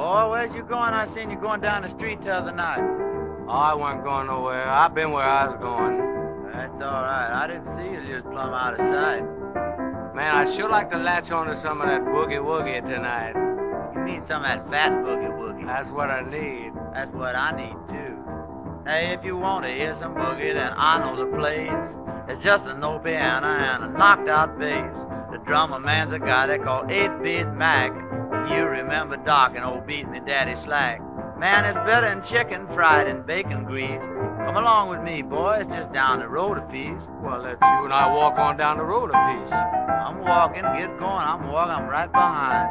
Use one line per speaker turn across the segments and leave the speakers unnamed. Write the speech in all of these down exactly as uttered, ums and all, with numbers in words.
Boy, where's you going? I seen you going down the street the other night.
Oh, I wasn't going nowhere. I've been where I was going.
That's all right. I didn't see you just plumb out of sight.
Man, I'd sure like to latch on to some of that boogie-woogie tonight.
You mean some of that fat boogie-woogie?
That's what I need.
That's what I need, too. Hey, if you want to hear some boogie, then I know the place. It's just a no piano and a knocked-out bass. The drummer man's a guy they call eight-Beat Mac. You remember Doc and old Beat Me Daddy Slack. Man, it's better than chicken fried in bacon grease. Come along with me, boy. It's just down the road a piece.
Well, let you and I walk on down the road a piece.
I'm walking. Get going. I'm walking. I'm right behind.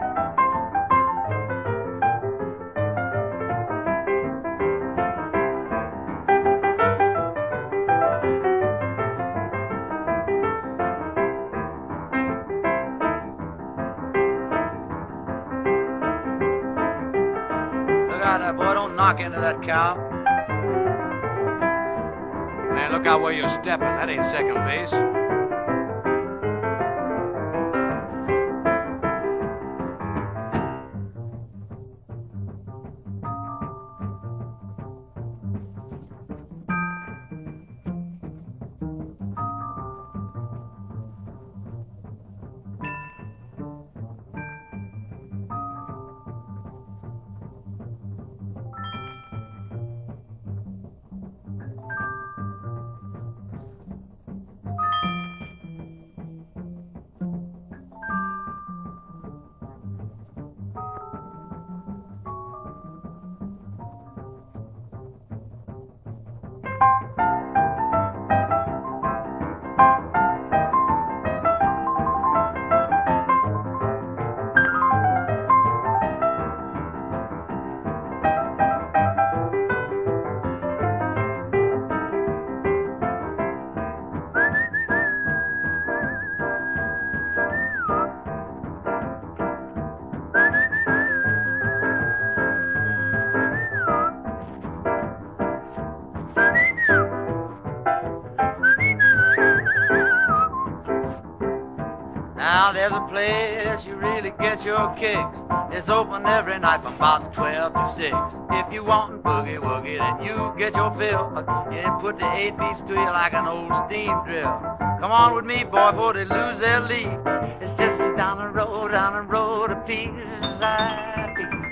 Look out there, boy. Don't knock into that cow.
Man, look out where you're stepping. That ain't second base. Now there's a place you really get your kicks. It's open every night from about twelve to six. If you want boogie woogie, then you get your fill. Yeah, put the eight beats to you like an old steam drill. Come on with me, boy, before they lose their leads. It's just down the road, down the road a piece. I